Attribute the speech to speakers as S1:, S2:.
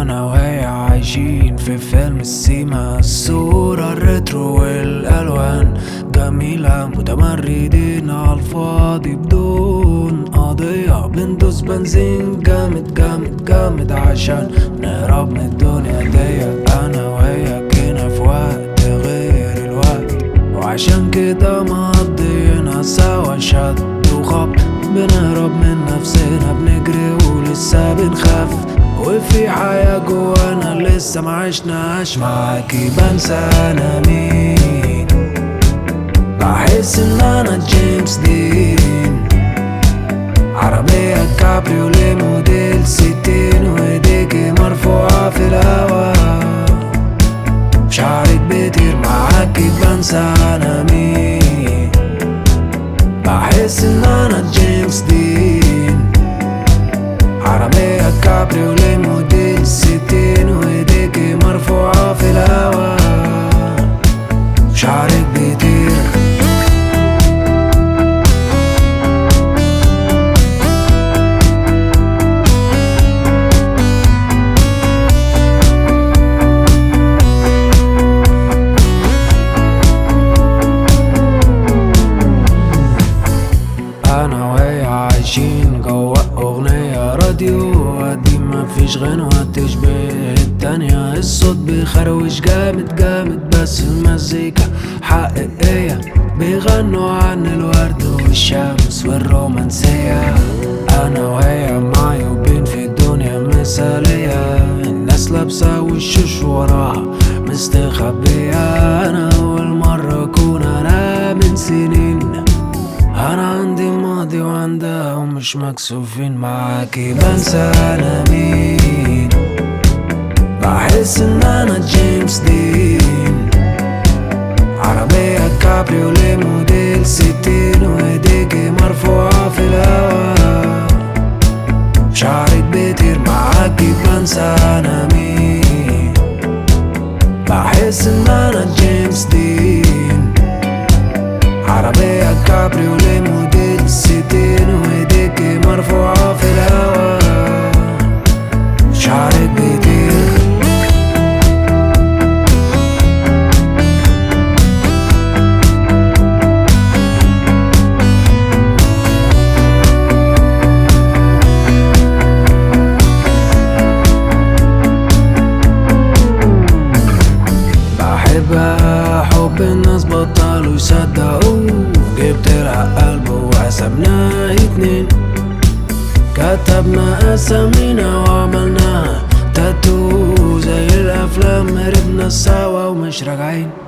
S1: انا وهي عايشين في فيلم السيما، الصورة الريترو والالوان جميلة، متمردين عالفاضي بدون قضية، بندوس بنزين جامد جامد جامد عشان نهرب من الدنيا دي. انا وهي كنا في وقت غير الوقت، وعشان كده مقضينا سوا شد وخبط، بنهرب من نفسنا بنجري ولسه بنخاف، وفي حياة جوانا لسه معشناش. معاكي بنسى انا مين، بحس ان انا جيمس دين، عربية كابريوليه موديل 60 وايديكي مرفوعة في الهوا، شعرك بيطير. معاكي بنسى انا مين، بحس ان انا جيمس دين، عربية كابريوليه موديل 60 وايديكي مرفوعة في الهوا، شعرك بيطير. انا وهي عايشين جوا اغنية راديو قديم، مفيش غنوة تشبه التانية، الصوت بيخروش جامد جامد بس المزيكا حقيقية، بيغنوا عن الورد والشمس والرومانسية. انا وهي معيوبين في الدنيا مثالية، الناس لابسة وشوش وراها مستخبية، انا اول مرة اكون انا من سنين، انا عندي ماضي وعندها ومش مكسوفين. معاكي بنسى انا مين، بحس ان انا جيمس دين، عربية كابريوليه موديل 60 وايديكي مرفوعة في الهوا، شعرك بيطير. معاكي بنسى انا مين، بحس ان انا جيمس دين، عربية كابريوليه موديل 60 وايديكي مرفوعة في الهوا، شعرك بيطير. بحبها حب الناس بطلوا يصدقوا، جبت لها قلب وحسبناها 2، كتبنا اسامينا وعملناها تاتو زي الافلام، هربنا سوا ومش راجعين.